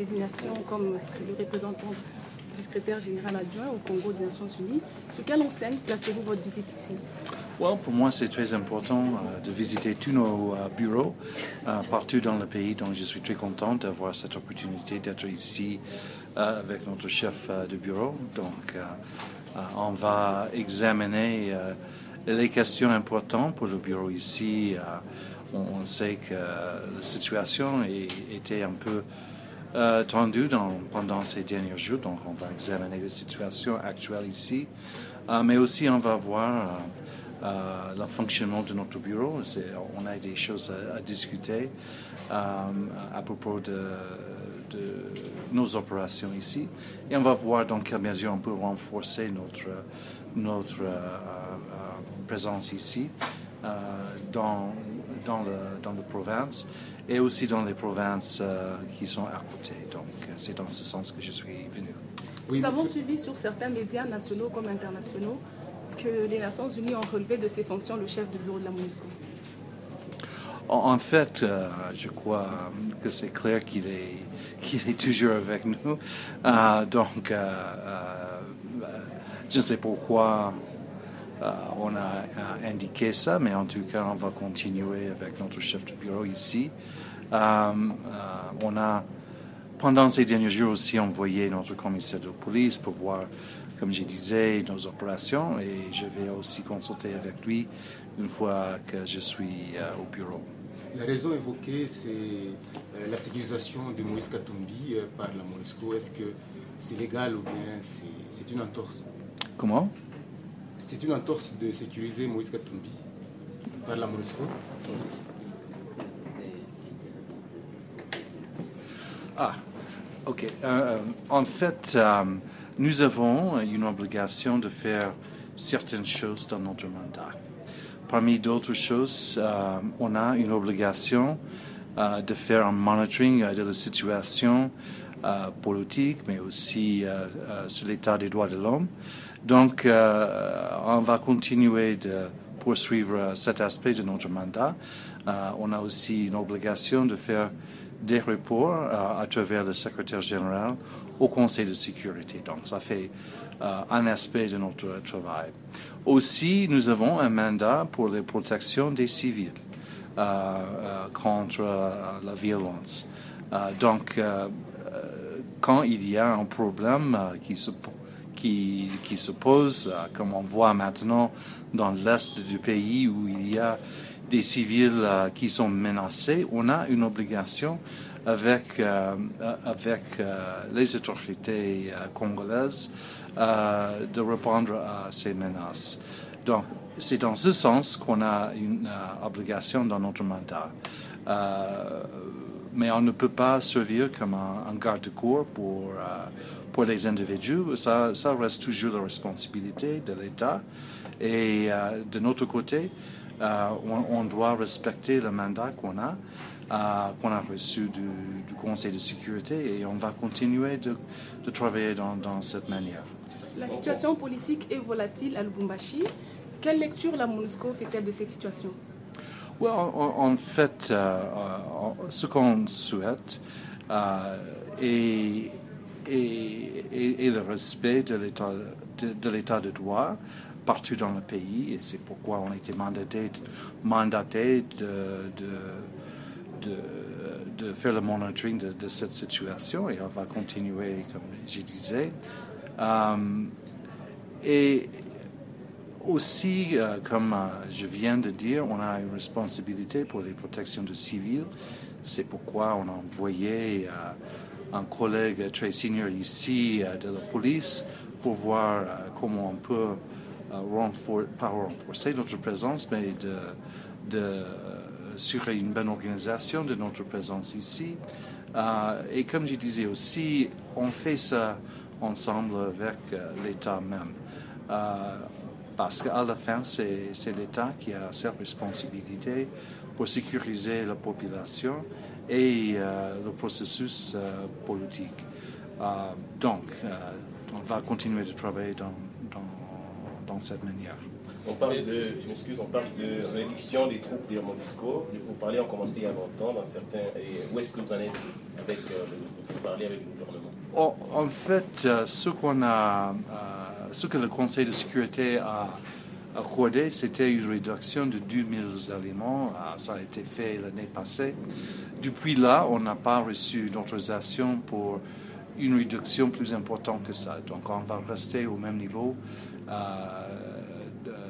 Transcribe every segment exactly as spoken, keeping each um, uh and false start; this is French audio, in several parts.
désignation comme le représentant du secrétaire général adjoint au Congo des Nations Unies. Sur quelle enseigne placez-vous votre visite ici? Well, pour moi, c'est très important euh, de visiter tous nos euh, bureaux euh, partout dans le pays. Donc, je suis très content d'avoir cette opportunité d'être ici euh, avec notre chef euh, de bureau. Donc, euh, euh, on va examiner euh, les questions importantes pour le bureau ici. Euh, on, on sait que euh, la situation est, était un peu euh, tendue dans, pendant ces derniers jours. Donc, on va examiner la situation actuelle ici. Euh, mais aussi, on va voir Euh, Euh, le fonctionnement de notre bureau. C'est, on a des choses à, à discuter euh, à propos de, de nos opérations ici. Et on va voir dans quelle mesure on peut renforcer notre, notre euh, euh, présence ici euh, dans, dans, le, dans la province et aussi dans les provinces euh, qui sont à côté. Donc, c'est dans ce sens que je suis venu. Oui, nous avons suivi sur certains médias nationaux comme internationaux que les Nations Unies ont relevé de ses fonctions le chef du bureau de la MONUSCO. En fait, euh, je crois que c'est clair qu'il est, qu'il est toujours avec nous. Euh, donc, euh, euh, je ne sais pourquoi euh, on a indiqué ça, mais en tout cas, on va continuer avec notre chef de bureau ici. Euh, euh, on a, pendant ces derniers jours aussi, envoyé notre commissaire de police pour voir, comme je disais, nos opérations, et je vais aussi consulter avec lui une fois que je suis euh, au bureau. La raison évoquée, c'est euh, la sécurisation de Moïse Katumbi euh, par la MONUSCO. Est-ce que c'est légal ou bien c'est, c'est une entorse? Comment? C'est une entorse de sécuriser Moïse Katumbi par la MONUSCO? Ah, ok. Euh, en fait, euh, nous avons une obligation de faire certaines choses dans notre mandat. Parmi d'autres choses, euh, on a une obligation euh, de faire un monitoring euh, de la situation euh, politique, mais aussi euh, euh, sur l'état des droits de l'homme. Donc, euh, on va continuer de poursuivre cet aspect de notre mandat. Euh, on a aussi une obligation de faire des rapports euh, à travers le secrétaire général au Conseil de sécurité. Donc, ça fait euh, un aspect de notre travail. Aussi, nous avons un mandat pour la protection des civils euh, euh, contre euh, la violence. Euh, donc, euh, quand il y a un problème euh, qui, se, qui, qui se pose, euh, comme on voit maintenant dans l'est du pays où il y a des civils euh, qui sont menacés, on a une obligation avec, euh, avec euh, les autorités euh, congolaises euh, de répondre à ces menaces. Donc, c'est dans ce sens qu'on a une euh, obligation dans notre mandat. Euh, mais on ne peut pas servir comme un, un garde-corps pour, euh, pour les individus. Ça, ça reste toujours la responsabilité de l'État. Et euh, de notre côté, euh, on, on doit respecter le mandat qu'on a, euh, qu'on a reçu du, du Conseil de sécurité, et on va continuer de, de travailler dans, dans cette manière. La situation politique est volatile à Lubumbashi. Quelle lecture la MONUSCO fait-elle de cette situation? Well, en, en fait, euh, euh, ce qu'on souhaite euh, est, est, est, est le respect de l'état de, de l'état de droit partout dans le pays, et c'est pourquoi on a été mandaté, mandaté de, de, de, de faire le monitoring de, de cette situation, et on va continuer, comme je disais. Um, et aussi, euh, comme euh, je viens de dire, on a une responsabilité pour les protections de civils. C'est pourquoi on a envoyé euh, un collègue très senior ici euh, de la police pour voir euh, comment on peut euh, renfor- pas renforcer notre présence, mais de, de assurer une bonne organisation de notre présence ici. Euh, et comme je disais aussi, on fait ça ensemble avec euh, l'État même. Euh, Parce qu'à la fin, c'est, c'est l'État qui a cette responsabilité pour sécuriser la population et euh, le processus euh, politique. Euh, donc, euh, on va continuer de travailler dans, dans, dans cette manière. On parle de, je m'excuse, on parle de réduction des troupes des MONUSCO. Vous parlez, on commençait il y a longtemps dans certains. Et où est-ce que vous en êtes avec euh, le parler avec le gouvernement? En, en fait, euh, ce qu'on a, euh, ce que le Conseil de sécurité a accordé, c'était une réduction de deux mille aliments. Euh, ça a été fait l'année passée. Depuis là, on n'a pas reçu d'autorisation pour une réduction plus importante que ça. Donc, on va rester au même niveau euh, de, euh,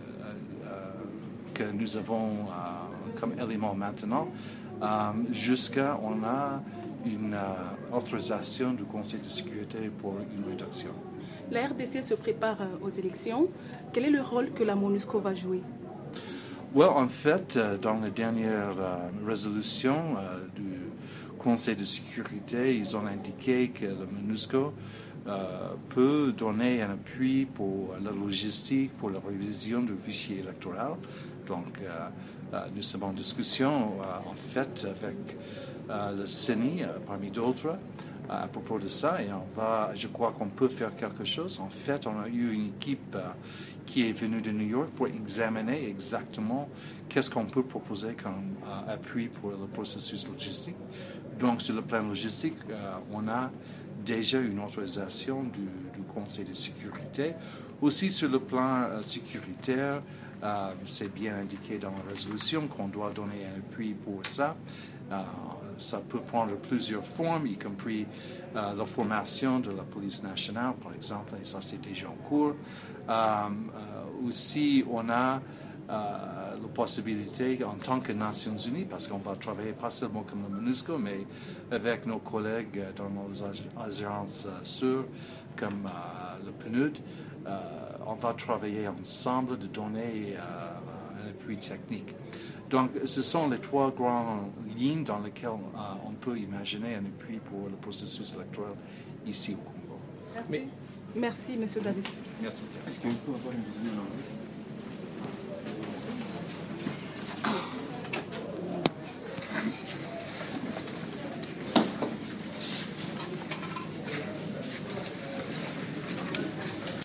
que nous avons euh, comme élément maintenant, euh, jusqu'à on a une euh, autorisation du Conseil de sécurité pour une réduction. La R D C se prépare aux élections. Quel est le rôle que la MONUSCO va jouer? Well, en fait, dans la dernière euh, résolution euh, du Conseil de sécurité, ils ont indiqué que la MONUSCO euh, peut donner un appui pour la logistique, pour la révision du fichier électoral. Donc, euh, euh, nous sommes en discussion, euh, en fait, avec euh, le C E N I, euh, parmi d'autres, à propos de ça, et on va, je crois qu'on peut faire quelque chose. En fait, on a eu une équipe euh, qui est venue de New York pour examiner exactement qu'est-ce qu'on peut proposer comme euh, appui pour le processus logistique. Donc, sur le plan logistique, euh, on a déjà une autorisation du, du Conseil de sécurité. Aussi, sur le plan euh, sécuritaire, euh, c'est bien indiqué dans la résolution qu'on doit donner un appui pour ça. Euh, ça peut prendre plusieurs formes, y compris euh, la formation de la police nationale, par exemple, et ça c'est déjà en cours. Euh, euh, aussi, on a euh, la possibilité en tant que Nations Unies, parce qu'on va travailler pas seulement comme la MONUSCO, mais avec nos collègues dans nos agences euh, sûres, comme euh, le P N U D, euh, on va travailler ensemble de donner euh, un appui technique. Donc, ce sont les trois grandes lignes dans lesquelles euh, on peut imaginer un appui pour le processus électoral ici au Congo. Merci. Mais... Merci, M. David. Merci. Est-ce qu'on peut avoir une vision en anglais?